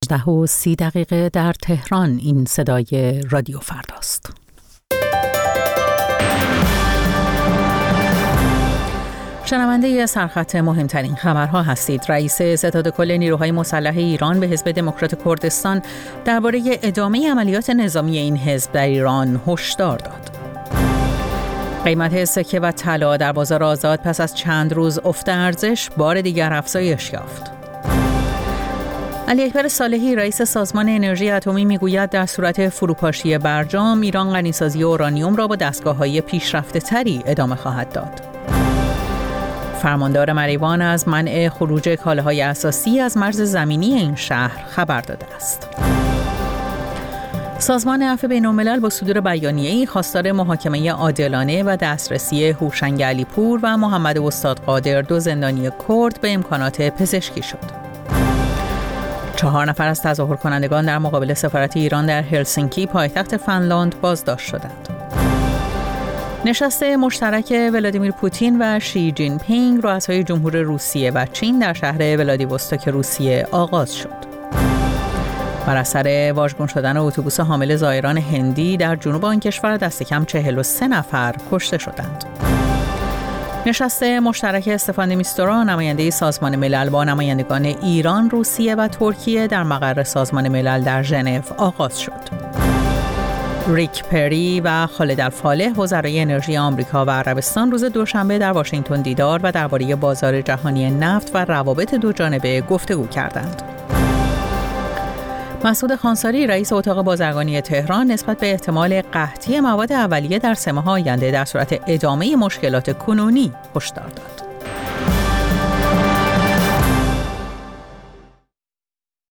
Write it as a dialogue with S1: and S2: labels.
S1: 11:30 در تهران. این صدای رادیو فرداست. شنونده سرخط مهمترین خبرها هستید. رئیس ستاد کل نیروهای مسلح ایران به حزب دموکرات کردستان درباره ادامه عملیات نظامی این حزب در ایران هشدار داد. قیمت سکه و طلا در بازار آزاد پس از چند روز افت ارزش بار دیگر افزایش یافت. علی اکبر صالحی رئیس سازمان انرژی اتمی میگوید در صورت فروپاشی برجام ایران غنیسازی اورانیوم را با دستگاه‌های پیشرفته‌تری ادامه خواهد داد. فرماندار مریوان از منع خروج کالاهای اساسی از مرز زمینی این شهر خبر داده است. سازمان عفو بین‌الملل با صدور بیانیه‌ای خواستار محاکمه عادلانه و دسترسی هوشنگ علیپور و محمد استادقادر، 2 زندانی کرد، به امکانات پزشکی شد. 4 نفر از تظاهر کنندگان در مقابل سفارت ایران در هلسینکی پایتخت فنلاند بازداشت شدند. نشست مشترک ولادیمیر پوتین و شی جین پینگ، رؤسای جمهور روسیه و چین، در شهر ولادیوستوک روسیه آغاز شد. بر اثر واژگون شدن اتوبوس حامل زائران هندی در جنوب آن کشور دست کم 43 نفر کشته شدند. نشست مشترک استفان میستورا، نماینده سازمان ملل، با نمایندگان ایران، روسیه و ترکیه در مقر سازمان ملل در ژنو آغاز شد. ریک پری و خالد الفالح، وزرای انرژی آمریکا و عربستان، روز دوشنبه در واشنگتن دیدار و درباره بازار جهانی نفت و روابط دوجانبه گفتگو کردند. مسعود خانساری رئیس اتاق بازرگانی تهران نسبت به احتمال قحطی مواد اولیه در 3 ماه آینده در صورت ادامه مشکلات کنونی هشدار داد.